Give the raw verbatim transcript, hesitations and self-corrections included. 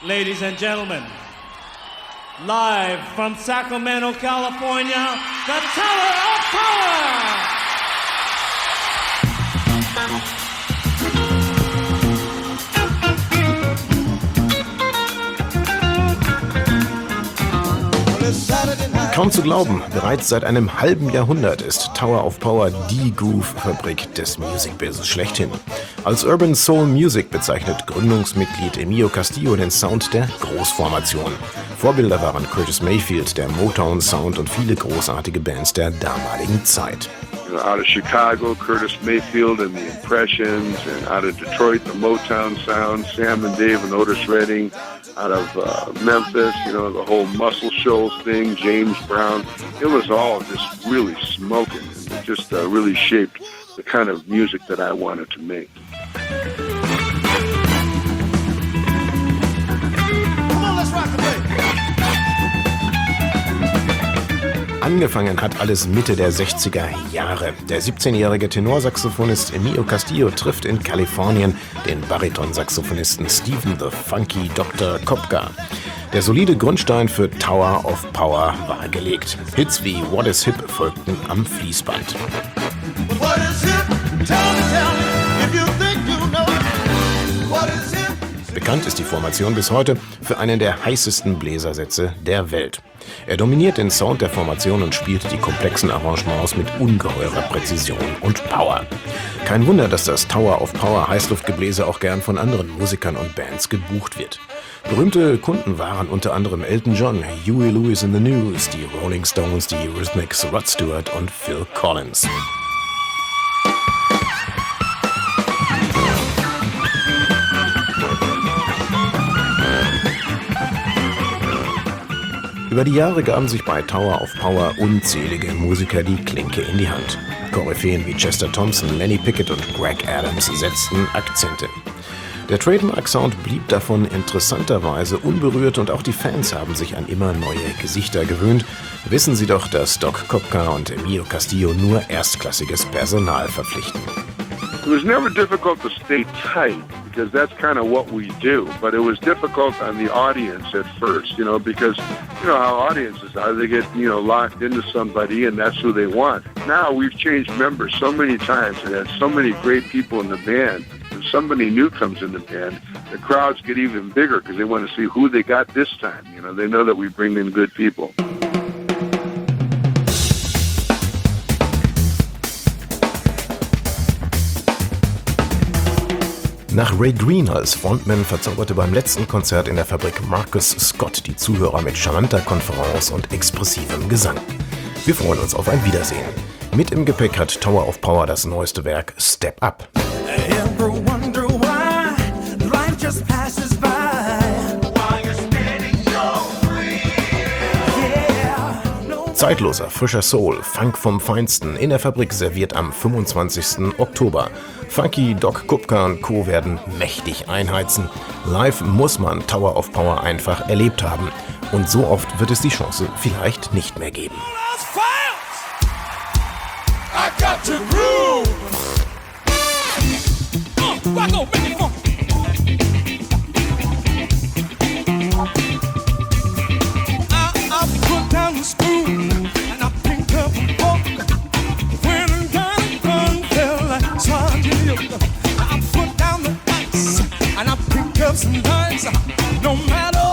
Ladies and gentlemen, live from Sacramento, California, the Tower of Power! Kaum zu glauben, bereits seit einem halben Jahrhundert ist Tower of Power die Groove-Fabrik des Music-Business schlechthin. Als Urban Soul Music bezeichnet Gründungsmitglied Emilio Castillo den Sound der Großformation. Vorbilder waren Curtis Mayfield, der Motown-Sound und viele großartige Bands der damaligen Zeit. Out of Chicago, Curtis Mayfield and the Impressions, and out of Detroit, the Motown sound, Sam and Dave and Otis Redding, out of uh, Memphis, you know, the whole Muscle Shoals thing, James Brown. It was all just really smoking. It just uh, really shaped the kind of music that I wanted to make. Come on, let's rock the place. Angefangen hat alles Mitte der sechziger Jahre. Der siebzehnjährige Tenorsaxophonist Emilio Castillo trifft in Kalifornien den Baritonsaxophonisten Stephen the Funky Doktor Kopka. Der solide Grundstein für Tower of Power war gelegt. Hits wie What is Hip folgten am Fließband. What is hip? Tell me, tell me, if you think you know. What is hip? Bekannt ist die Formation bis heute für einen der heißesten Bläsersätze der Welt. Er dominiert den Sound der Formation und spielt die komplexen Arrangements mit ungeheurer Präzision und Power. Kein Wunder, dass das Tower of Power Heißluftgebläse auch gern von anderen Musikern und Bands gebucht wird. Berühmte Kunden waren unter anderem Elton John, Huey Lewis and the News, die Rolling Stones, die Eurythmics, Rod Stewart und Phil Collins. Über die Jahre gaben sich bei Tower of Power unzählige Musiker die Klinke in die Hand. Koryphäen wie Chester Thompson, Lenny Pickett und Greg Adams setzten Akzente. Der Trademark-Sound blieb davon interessanterweise unberührt und auch die Fans haben sich an immer neue Gesichter gewöhnt. Wissen Sie doch, dass Doc Kopka und Emilio Castillo nur erstklassiges Personal verpflichten. It was never difficult to stay tight because that's kind of what we do. But it was difficult on the audience at first, you know, because you know how audiences are. They get, you know, locked into somebody and that's who they want. Now we've changed members so many times and had so many great people in the band. If somebody new comes in the band, the crowds get even bigger because they want to see who they got this time. You know, they know that we bring in good people. Nach Ray Green als Frontman verzauberte beim letzten Konzert in der Fabrik Marcus Scott die Zuhörer mit charmanter Konferenz und expressivem Gesang. Wir freuen uns auf ein Wiedersehen. Mit im Gepäck hat Tower of Power das neueste Werk Step Up. Zeitloser, frischer Soul, Funk vom Feinsten, in der Fabrik serviert am fünfundzwanzigsten Oktober. Funky, Doc Kopka und Co. werden mächtig einheizen. Live muss man Tower of Power einfach erlebt haben. Und so oft wird es die Chance vielleicht nicht mehr geben. Some nights, no matter